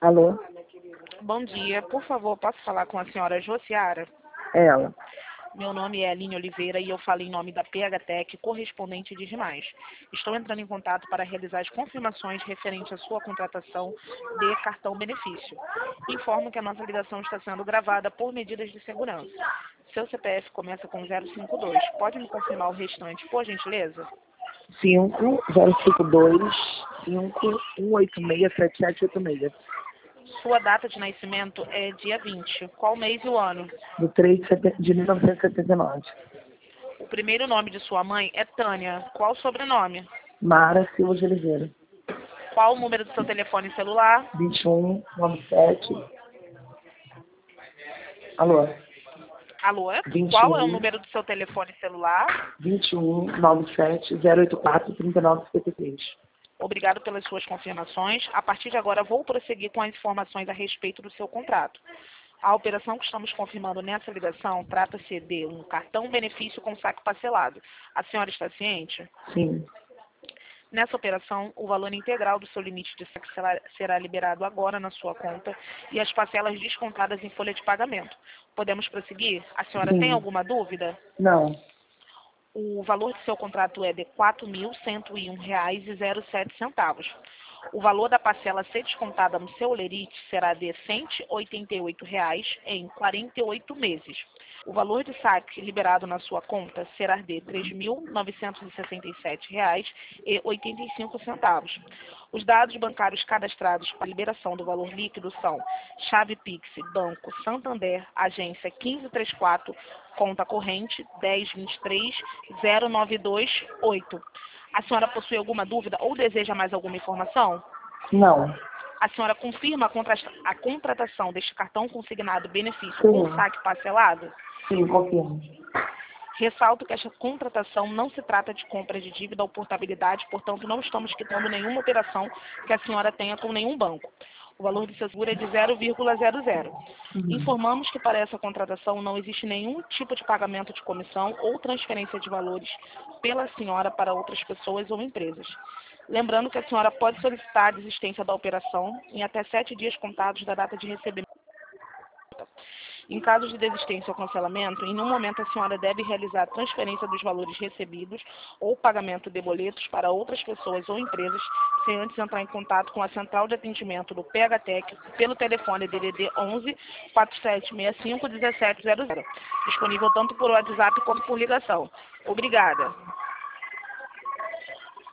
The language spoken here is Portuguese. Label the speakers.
Speaker 1: Alô?
Speaker 2: Bom dia, por favor, posso falar com a senhora Josiara?
Speaker 1: Ela.
Speaker 2: Meu nome é Aline Oliveira e eu falo em nome da PHTEC, correspondente de demais. Estou entrando em contato para realizar as confirmações referentes à sua contratação de cartão benefício. Informo que a nossa ligação está sendo gravada por medidas de segurança. Seu CPF começa com 052. Pode me confirmar o restante, por gentileza?
Speaker 1: 5-052-5-186-7786.
Speaker 2: Sua data de nascimento é dia 20. Qual mês e o ano?
Speaker 1: Do 3 de 1979.
Speaker 2: O primeiro nome de sua mãe é Tânia. Qual o sobrenome?
Speaker 1: Mara Silva de Oliveira.
Speaker 2: Qual o número do seu telefone celular?
Speaker 1: 2197. Alô?
Speaker 2: Alô?
Speaker 1: 21
Speaker 2: Qual é o número do seu telefone celular?
Speaker 1: 2197-084-3953.
Speaker 2: Obrigado pelas suas confirmações. A partir de agora, vou prosseguir com as informações a respeito do seu contrato. A operação que estamos confirmando nessa ligação trata-se de um cartão benefício com saque parcelado. A senhora está ciente?
Speaker 1: Sim.
Speaker 2: Nessa operação, o valor integral do seu limite de saque será liberado agora na sua conta e as parcelas descontadas em folha de pagamento. Podemos prosseguir? A senhora tem
Speaker 1: Sim.
Speaker 2: alguma dúvida?
Speaker 1: Não.
Speaker 2: O valor do seu contrato é de R$ 4.101,07. O valor da parcela a ser descontada no seu lerite será de R$ 188 em 48 meses. O valor de saque liberado na sua conta será de R$ 3.967,85. Os dados bancários cadastrados para liberação do valor líquido são chave Pix, Banco Santander, agência 1534, conta corrente 1023-0928. A senhora possui alguma dúvida ou deseja mais alguma informação?
Speaker 1: Não.
Speaker 2: A senhora confirma a contratação deste cartão consignado benefício
Speaker 1: Sim.
Speaker 2: com saque parcelado?
Speaker 1: Sim, confirmo.
Speaker 2: Ressalto que esta contratação não se trata de compra de dívida ou portabilidade, portanto não estamos quitando nenhuma operação que a senhora tenha com nenhum banco. O valor do seu seguro é de 0,00. Informamos que para essa contratação não existe nenhum tipo de pagamento de comissão ou transferência de valores pela senhora para outras pessoas ou empresas. Lembrando que a senhora pode solicitar a desistência da operação em até 7 dias contados da data de recebimento. Em caso de desistência ou cancelamento, em nenhum momento a senhora deve realizar a transferência dos valores recebidos ou pagamento de boletos para outras pessoas ou empresas, sem antes entrar em contato com a central de atendimento do PHTEC pelo telefone DDD 11 4765 1700, disponível tanto por WhatsApp quanto por ligação. Obrigada.